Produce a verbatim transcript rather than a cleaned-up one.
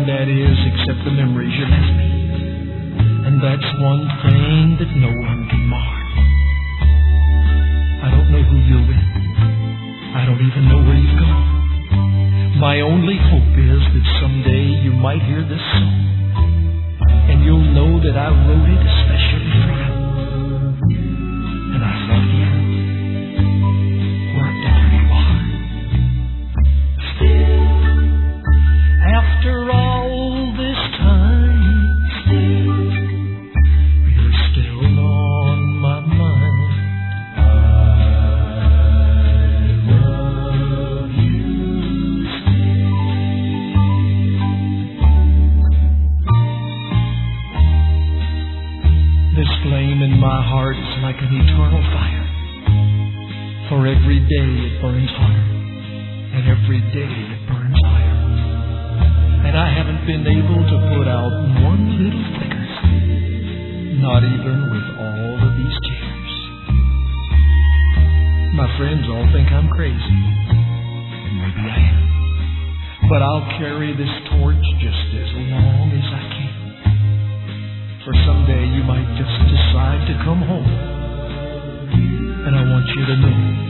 that is except the memories you left me. And that's one thing that no one can mar. I don't know who you're with. I don't even know where you've gone. My only hope is that someday you might hear this song, and you'll know that I wrote it especially for you. And I love you wherever you are. After all this time, you're still on my mind. I love you still. This flame in my heart is like an eternal fire. For every day it burns hotter, and every day it burns higher. And I haven't been able to put out one little flicker, not even with all of these tears. My friends all think I'm crazy, and maybe I am. But I'll carry this torch just as long as I can. For someday you might just decide to come home, and I want you to know